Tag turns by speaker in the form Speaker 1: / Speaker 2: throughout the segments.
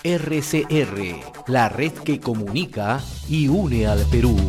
Speaker 1: RCR, la red que comunica y une al Perú.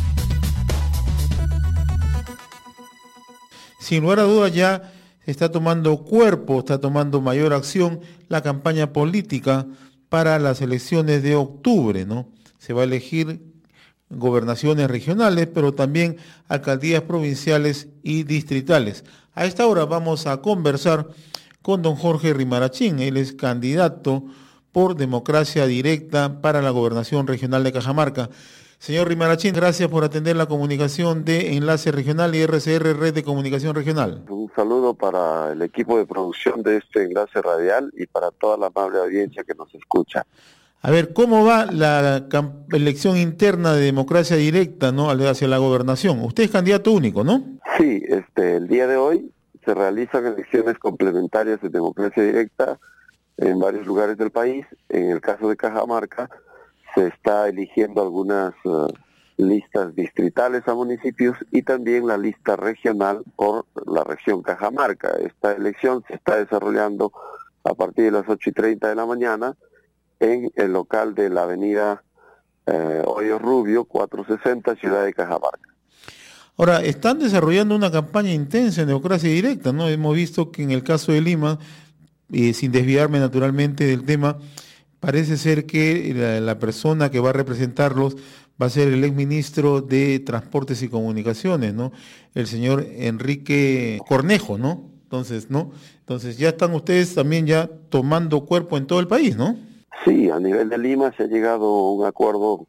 Speaker 2: Sin lugar a dudas ya está tomando cuerpo, está tomando mayor acción la campaña política para las elecciones de octubre, ¿no? Se va a elegir gobernaciones regionales, pero también alcaldías provinciales y distritales. A esta hora vamos a conversar con don Jorge Rimarachín. Él es candidato por Democracia Directa para la gobernación regional de Cajamarca. Señor Rimarachín, gracias por atender la comunicación de Enlace Regional y RCR, Red de Comunicación Regional.
Speaker 3: Un saludo para el equipo de producción de este enlace radial y para toda la amable audiencia que nos escucha.
Speaker 2: A ver, ¿cómo va la elección interna de Democracia Directa, ¿no?, hacia la gobernación? Usted es candidato único, ¿no?
Speaker 3: Sí, el día de hoy se realizan elecciones complementarias de Democracia Directa en varios lugares del país. En el caso de Cajamarca se está eligiendo algunas listas distritales a municipios y también la lista regional por la región Cajamarca. Esta elección se está desarrollando a partir de las 8:30 de la mañana en el local de la avenida Hoyos Rubio, 460, Ciudad de Cajamarca.
Speaker 2: Ahora, están desarrollando una campaña intensa en Democracia Directa, ¿no? Hemos visto que en el caso de Lima, sin desviarme naturalmente del tema, parece ser que la persona que va a representarlos va a ser el exministro de Transportes y Comunicaciones, ¿no? El señor Enrique Cornejo, ¿no? Entonces ya están ustedes también ya tomando cuerpo en todo el país, ¿no?
Speaker 3: Sí, a nivel de Lima se ha llegado a un acuerdo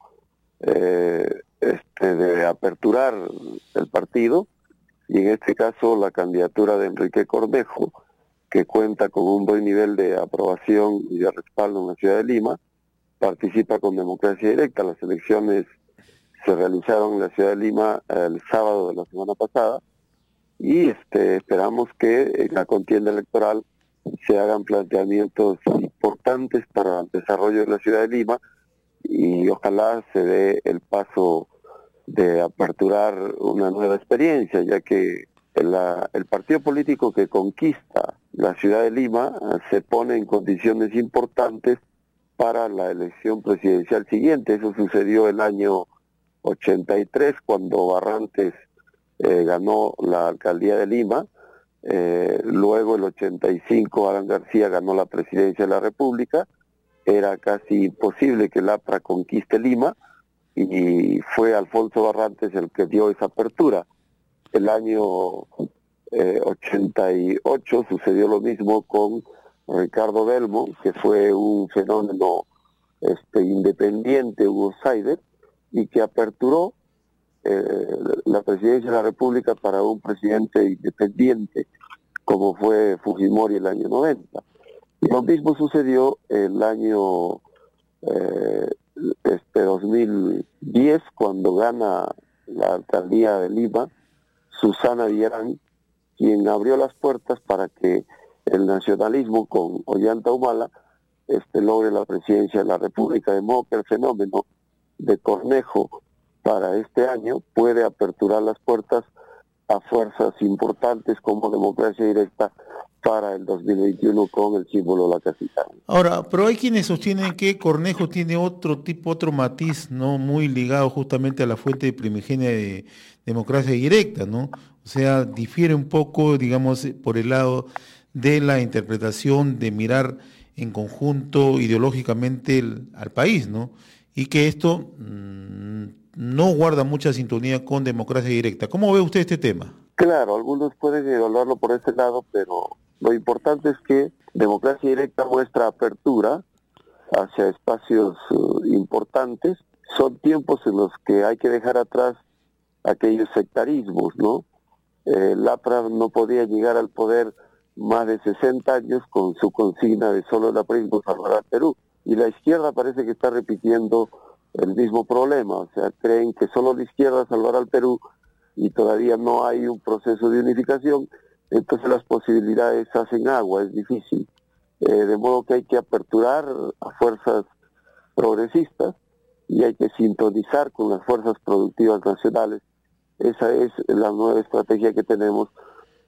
Speaker 3: de aperturar el partido, y en este caso la candidatura de Enrique Cornejo, que cuenta con un buen nivel de aprobación y de respaldo en la ciudad de Lima, participa con Democracia Directa. Las elecciones se realizaron en la ciudad de Lima el sábado de la semana pasada, y esperamos que en la contienda electoral se hagan planteamientos importantes para el desarrollo de la ciudad de Lima, y ojalá se dé el paso de aperturar una nueva experiencia, ya que el partido político que conquista la ciudad de Lima se pone en condiciones importantes para la elección presidencial siguiente. Eso sucedió el año 83, cuando Barrantes ganó la alcaldía de Lima. Luego el 85 Alan García ganó la presidencia de la República. Era casi imposible que el APRA conquiste Lima, y fue Alfonso Barrantes el que dio esa apertura. El año 88 sucedió lo mismo con Ricardo Belmo, que fue un fenómeno independiente, un outsider, y que aperturó la presidencia de la República para un presidente independiente, como fue Fujimori el año 90. Lo mismo sucedió el año 2010, cuando gana la alcaldía de Lima Susana Villarán, quien abrió las puertas para que el nacionalismo con Ollanta Humala logre la presidencia de la República, de modo que el fenómeno de Cornejo para este año puede aperturar las puertas a fuerzas importantes como Democracia Directa para el 2021 con el símbolo de la casita.
Speaker 2: Ahora, pero hay quienes sostienen que Cornejo tiene otro matiz, ¿no?, muy ligado justamente a la fuente primigenia de Democracia Directa, ¿no? O sea, difiere un poco, digamos, por el lado de la interpretación de mirar en conjunto ideológicamente al país, ¿no? Y que esto no guarda mucha sintonía con Democracia Directa. ¿Cómo ve usted este tema?
Speaker 3: Claro, algunos pueden evaluarlo por ese lado, pero lo importante es que Democracia Directa muestra apertura hacia espacios importantes. Son tiempos en los que hay que dejar atrás aquellos sectarismos, ¿no? El APRA no podía llegar al poder más de 60 años con su consigna de solo el aprismo salvará al Perú. Y la izquierda parece que está repitiendo el mismo problema, o sea, creen que solo la izquierda salvará al Perú y todavía no hay un proceso de unificación, entonces las posibilidades hacen agua, es difícil. De modo que hay que aperturar a fuerzas progresistas y hay que sintonizar con las fuerzas productivas nacionales. Esa es la nueva estrategia que tenemos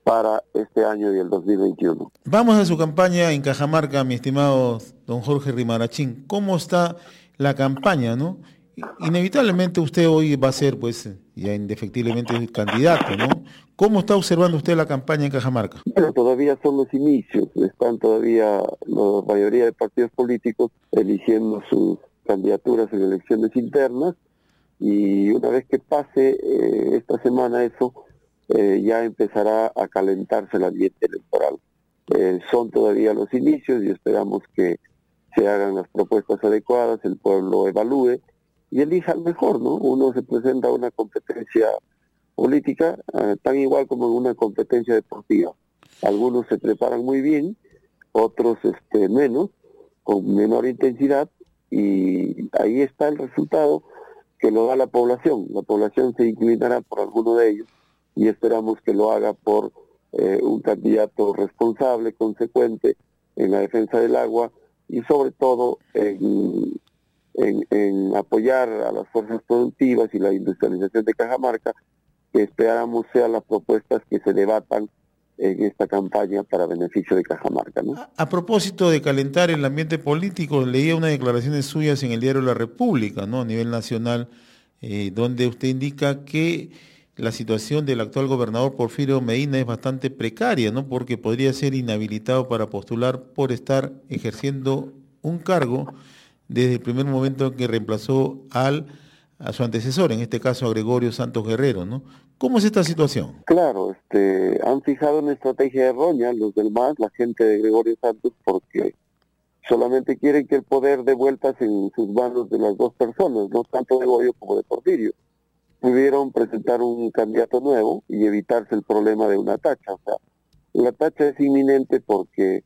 Speaker 3: para este año y el 2021.
Speaker 2: Vamos a su campaña en Cajamarca, mi estimado don Jorge Rimarachín. ¿Cómo está la campaña, no? Inevitablemente usted hoy va a ser, pues, ya indefectiblemente el candidato, ¿no? ¿Cómo está observando usted la campaña en Cajamarca?
Speaker 3: Bueno, todavía son los inicios, están todavía la mayoría de partidos políticos eligiendo sus candidaturas en elecciones internas, y una vez que pase esta semana eso, ya empezará a calentarse el ambiente electoral. Son todavía los inicios y esperamos que se hagan las propuestas adecuadas, el pueblo evalúe y elija al mejor, ¿no? Uno se presenta a una competencia política tan igual como en una competencia deportiva. Algunos se preparan muy bien, otros menos, con menor intensidad, y ahí está el resultado que lo da la población. La población se inclinará por alguno de ellos y esperamos que lo haga por un candidato responsable, consecuente en la defensa del agua y sobre todo en apoyar a las fuerzas productivas y la industrialización de Cajamarca, que esperamos sean las propuestas que se debatan en esta campaña para beneficio de Cajamarca, ¿no?
Speaker 2: A propósito de calentar el ambiente político, leía unas declaraciones suyas en el diario La República, ¿no?, a nivel nacional, donde usted indica que la situación del actual gobernador Porfirio Medina es bastante precaria, ¿no?, porque podría ser inhabilitado para postular por estar ejerciendo un cargo desde el primer momento en que reemplazó a su antecesor, en este caso a Gregorio Santos Guerrero, ¿no? ¿Cómo es esta situación?
Speaker 3: Claro, han fijado una estrategia errónea los del MAS, la gente de Gregorio Santos, porque solamente quieren que el poder dé vueltas en sus manos de las dos personas, no tanto de Gregorio como de Porfirio. Pudieron presentar un candidato nuevo y evitarse el problema de una tacha. O sea, la tacha es inminente porque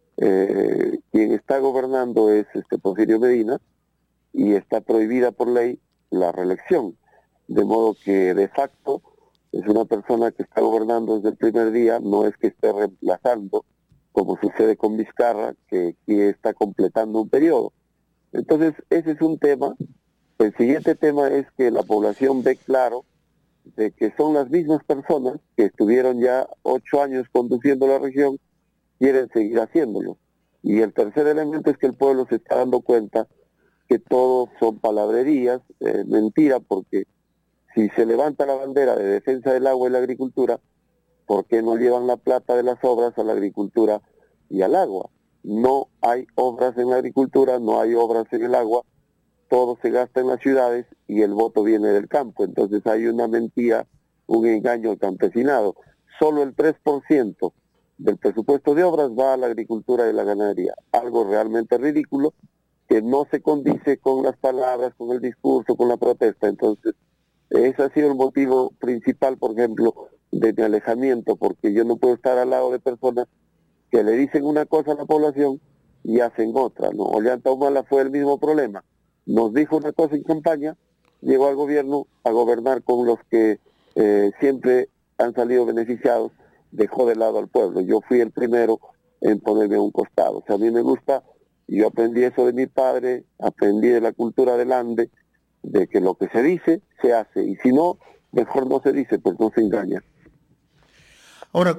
Speaker 3: quien está gobernando es Porfirio Medina y está prohibida por ley la reelección, de modo que de facto es una persona que está gobernando desde el primer día, no es que esté reemplazando, como sucede con Vizcarra, que está completando un periodo. Entonces, ese es un tema. El siguiente tema es que la población ve claro de que son las mismas personas que estuvieron ya 8 años conduciendo la región, quieren seguir haciéndolo. Y el tercer elemento es que el pueblo se está dando cuenta que todo son palabrerías, mentira, porque si se levanta la bandera de defensa del agua y la agricultura, ¿por qué no llevan la plata de las obras a la agricultura y al agua? No hay obras en la agricultura, no hay obras en el agua, todo se gasta en las ciudades y el voto viene del campo. Entonces hay una mentira, un engaño al campesinado. Solo el 3% del presupuesto de obras va a la agricultura y la ganadería, algo realmente ridículo que no se condice con las palabras, con el discurso, con la protesta. Entonces, ese ha sido el motivo principal, por ejemplo, de mi alejamiento, porque yo no puedo estar al lado de personas que le dicen una cosa a la población y hacen otra, ¿no? Ollanta Humala fue el mismo problema. Nos dijo una cosa en campaña, llegó al gobierno a gobernar con los que siempre han salido beneficiados, dejó de lado al pueblo. Yo fui el primero en ponerme a un costado. O sea, a mí me gusta, yo aprendí eso de mi padre, aprendí de la cultura del Ande, de que lo que se dice, se hace, y si no, mejor no se dice, pues no se engaña.
Speaker 2: Ahora,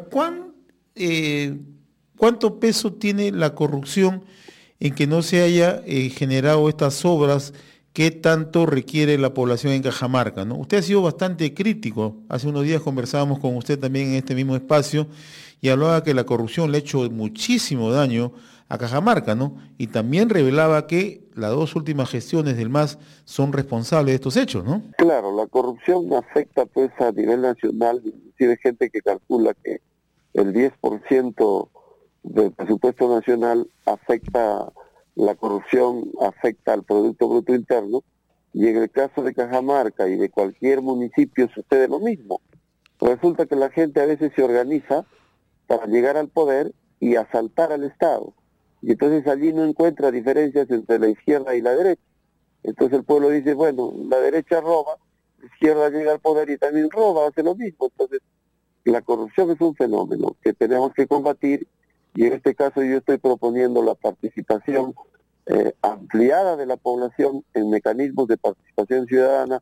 Speaker 2: ¿cuánto peso tiene la corrupción en que no se haya generado estas obras que tanto requiere la población en Cajamarca, ¿no? Usted ha sido bastante crítico. Hace unos días conversábamos con usted también en este mismo espacio y hablaba que la corrupción le ha hecho muchísimo daño a Cajamarca, ¿no? Y también revelaba que las 2 últimas gestiones del MAS son responsables de estos hechos, ¿no?
Speaker 3: Claro, la corrupción afecta pues a nivel nacional, inclusive gente que calcula que el 10% del presupuesto nacional afecta, la corrupción afecta al Producto Bruto Interno, y en el caso de Cajamarca y de cualquier municipio sucede lo mismo. Resulta que la gente a veces se organiza para llegar al poder y asaltar al Estado, y entonces allí no encuentra diferencias entre la izquierda y la derecha. Entonces el pueblo dice, bueno, la derecha roba, la izquierda llega al poder y también roba, hace lo mismo. Entonces la corrupción es un fenómeno que tenemos que combatir, y en este caso yo estoy proponiendo la participación ampliada de la población en mecanismos de participación ciudadana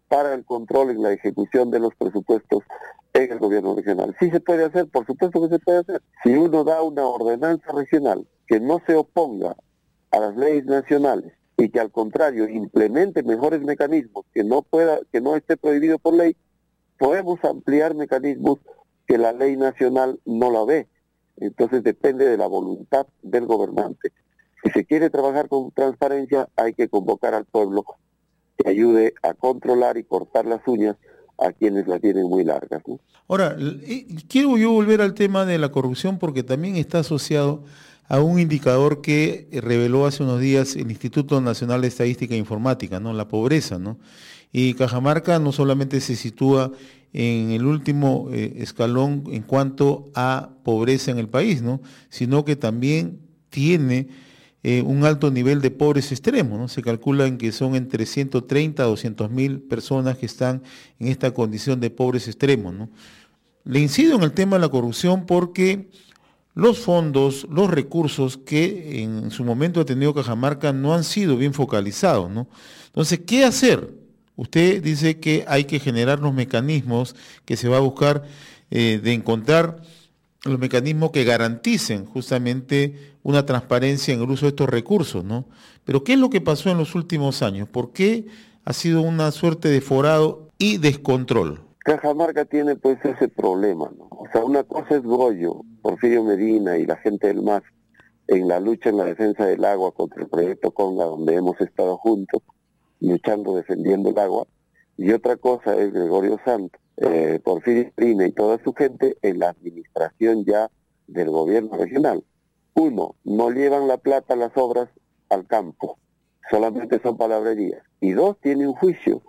Speaker 3: para el control en la ejecución de los presupuestos en el gobierno regional. Sí se puede hacer, por supuesto que se puede hacer. Si uno da una ordenanza regional que no se oponga a las leyes nacionales y que al contrario implemente mejores mecanismos que no esté prohibido por ley, podemos ampliar mecanismos que la ley nacional no la ve. Entonces depende de la voluntad del gobernante. Si se quiere trabajar con transparencia, hay que convocar al pueblo que ayude a controlar y cortar las uñas a quienes la tienen muy largas, ¿no?
Speaker 2: Ahora, quiero yo volver al tema de la corrupción porque también está asociado a un indicador que reveló hace unos días el Instituto Nacional de Estadística e Informática, ¿no? La pobreza, ¿no? Y Cajamarca no solamente se sitúa en el último escalón en cuanto a pobreza en el país, ¿no? Sino que también tiene un alto nivel de pobres extremos, ¿no? Se calcula en que son entre 130 a 200.000 personas que están en esta condición de pobres extremos, ¿no? Le incido en el tema de la corrupción porque los fondos, los recursos que en su momento ha tenido Cajamarca no han sido bien focalizados, ¿no? Entonces, ¿qué hacer? Usted dice que hay que generar los mecanismos que se va a buscar de encontrar los mecanismos que garanticen justamente una transparencia en el uso de estos recursos, ¿no? Pero ¿qué es lo que pasó en los últimos años? ¿Por qué ha sido una suerte de forado y descontrol?
Speaker 3: Cajamarca tiene pues ese problema, ¿no? O sea, una cosa es Goyo, Porfirio Medina y la gente del MAS en la lucha en la defensa del agua contra el proyecto Conga, donde hemos estado juntos, luchando, defendiendo el agua, y otra cosa es Gregorio Santos, Porfirio Medina y toda su gente en la administración ya del gobierno regional. Uno, no llevan la plata, las obras al campo, solamente son palabrerías. Y dos, tiene un juicio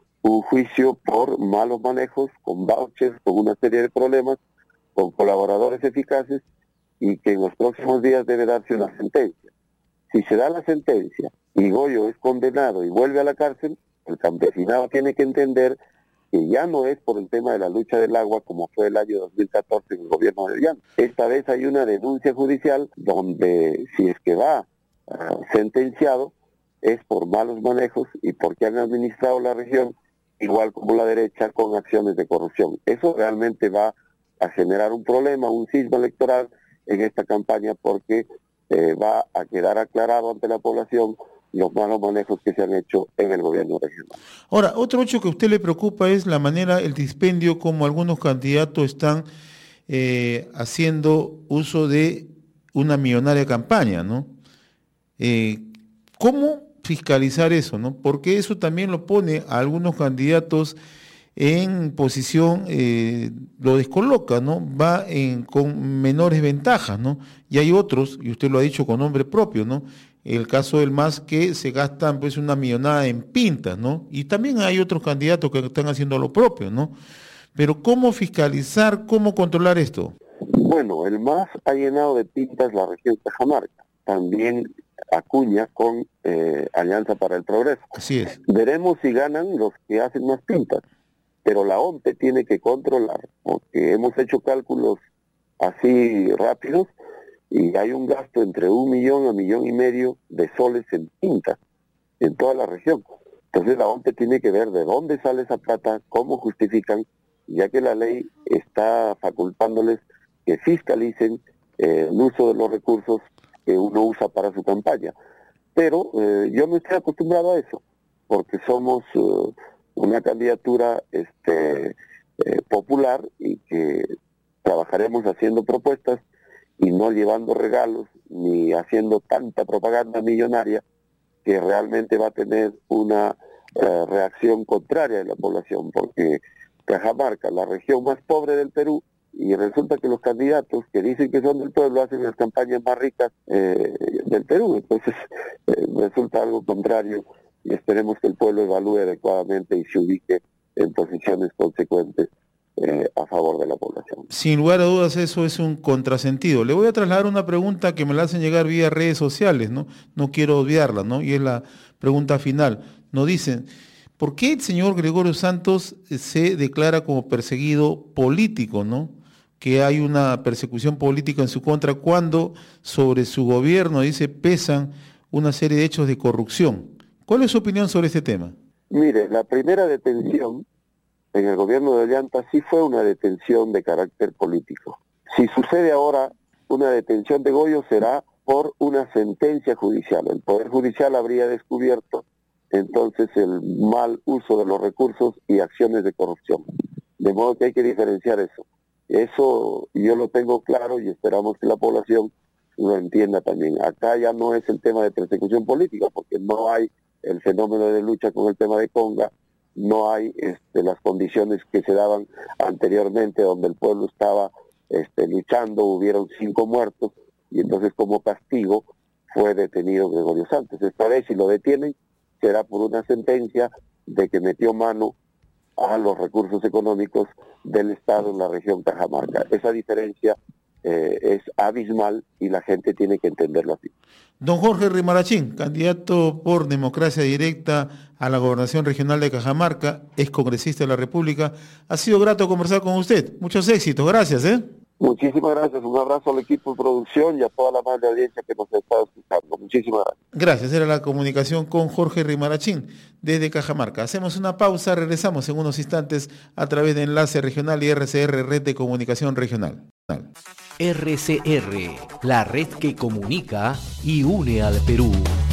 Speaker 3: por malos manejos, con vouchers, con una serie de problemas, con colaboradores eficaces, y que en los próximos días debe darse una sentencia. Si se da la sentencia y Goyo es condenado y vuelve a la cárcel, el campesinado tiene que entender que ya no es por el tema de la lucha del agua como fue el año 2014 en el gobierno de Llano. Esta vez hay una denuncia judicial donde si es que va sentenciado es por malos manejos y porque han administrado la región igual como la derecha con acciones de corrupción. Eso realmente va a generar un problema, un sismo electoral en esta campaña porque va a quedar aclarado ante la población los malos manejos que se han hecho en el gobierno regional.
Speaker 2: Ahora, otro hecho que a usted le preocupa es la manera, el dispendio como algunos candidatos están haciendo uso de una millonaria campaña, ¿no? ¿Cómo fiscalizar eso, no? Porque eso también lo pone a algunos candidatos en posición, lo descoloca, ¿no? Va con menores ventajas, ¿no? Y hay otros, y usted lo ha dicho con nombre propio, ¿no? El caso del MAS que se gastan pues una millonada en pintas, ¿no? Y también hay otros candidatos que están haciendo lo propio, ¿no? Pero ¿cómo fiscalizar, cómo controlar esto?
Speaker 3: Bueno, el MAS ha llenado de pintas la región de Cajamarca, también Acuña con Alianza para el Progreso.
Speaker 2: Así es.
Speaker 3: Veremos si ganan los que hacen más pintas, pero la OMPE tiene que controlar, porque hemos hecho cálculos así rápidos, y hay un gasto entre 1 millón a 1,5 millones de soles en pintas en toda la región. Entonces la OMPE tiene que ver de dónde sale esa plata, cómo justifican, ya que la ley está facultándoles que fiscalicen el uso de los recursos que uno usa para su campaña. Pero yo no estoy acostumbrado a eso, porque somos una candidatura popular y que trabajaremos haciendo propuestas y no llevando regalos ni haciendo tanta propaganda millonaria que realmente va a tener una reacción contraria de la población, porque Cajamarca, la región más pobre del Perú, y resulta que los candidatos que dicen que son del pueblo hacen las campañas más ricas del Perú. Entonces resulta algo contrario y esperemos que el pueblo evalúe adecuadamente y se ubique en posiciones consecuentes a favor de la población.
Speaker 2: Sin lugar a dudas eso es un contrasentido. Le voy a trasladar una pregunta que me la hacen llegar vía redes sociales, ¿no? No quiero obviarla, ¿no? Y es la pregunta final. Nos dicen, ¿por qué el señor Gregorio Santos se declara como perseguido político, ¿no? Que hay una persecución política en su contra cuando sobre su gobierno, dice, pesan una serie de hechos de corrupción. ¿Cuál es su opinión sobre este tema?
Speaker 3: Mire, la primera detención en el gobierno de Ollanta sí fue una detención de carácter político. Si sucede ahora una detención de Goyo, será por una sentencia judicial. El Poder Judicial habría descubierto entonces el mal uso de los recursos y acciones de corrupción. De modo que hay que diferenciar eso. Eso yo lo tengo claro y esperamos que la población lo entienda también. Acá ya no es el tema de persecución política, porque no hay el fenómeno de lucha con el tema de Conga, no hay las condiciones que se daban anteriormente, donde el pueblo estaba luchando, hubieron 5 muertos, y entonces como castigo fue detenido Gregorio Santos. Esta vez, si lo detienen, será por una sentencia de que metió mano a los recursos económicos del Estado en la región Cajamarca. Esa diferencia es abismal y la gente tiene que entenderlo así.
Speaker 2: Don Jorge Rimarachín, candidato por Democracia Directa a la Gobernación Regional de Cajamarca, ex congresista de la República, ha sido grato conversar con usted. Muchos éxitos, gracias.
Speaker 3: Muchísimas gracias, un abrazo al equipo de producción y a toda la amable audiencia que nos está escuchando. Muchísimas gracias.
Speaker 2: Gracias, era la comunicación con Jorge Rimarachín desde Cajamarca. Hacemos una pausa, regresamos en unos instantes a través de Enlace Regional y RCR, Red de Comunicación Regional.
Speaker 1: RCR, la red que comunica y une al Perú.